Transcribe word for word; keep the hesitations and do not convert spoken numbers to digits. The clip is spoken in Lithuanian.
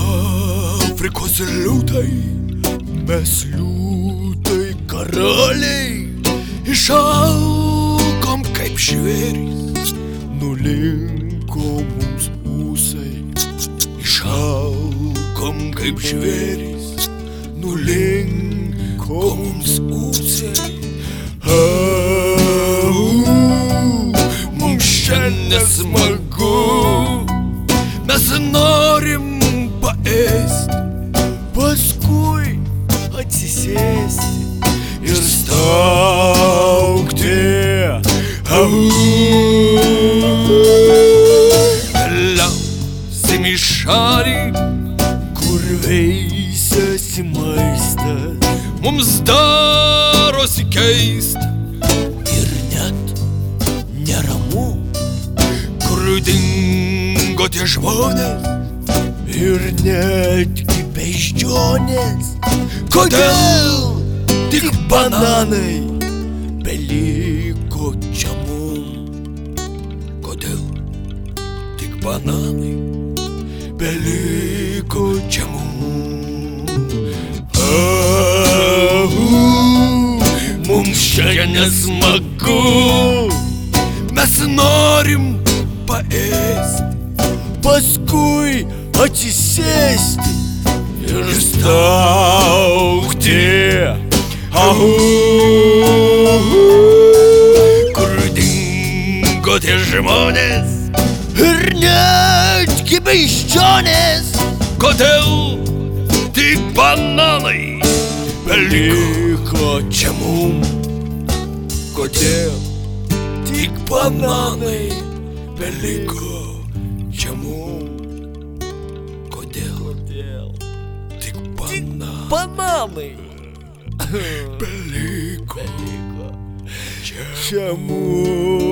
Afrikos liūtai, mes liūtai karaliai, išalkom kaip žvėrys, nulinko mums ūsai. Išalkom kaip žvėrys, nulinko mums ūsai. Au, mums šiandien smagu, mes norim paėsti, paskui atsisėsti ir staugti. Au, keliausim į šalį, kur veisiasi maistas, mums darosi keista ir net neramu, kur dingo tie žmonės ir netgi beždžionės. Kodėl tik bananai beliko čia mum? Kodėl tik bananai beliko čia mum? Au, mums šiandien smagu, mes norim paėsti, paskui atsisėsti ir staugti. Au, kur dingo tie žmonės ir netgi beždžionės? Kodėl tik bananai beliko čia mum? Kodėl tik bananai beliko čia mum? Kodėl tik bananai beliko čia mum?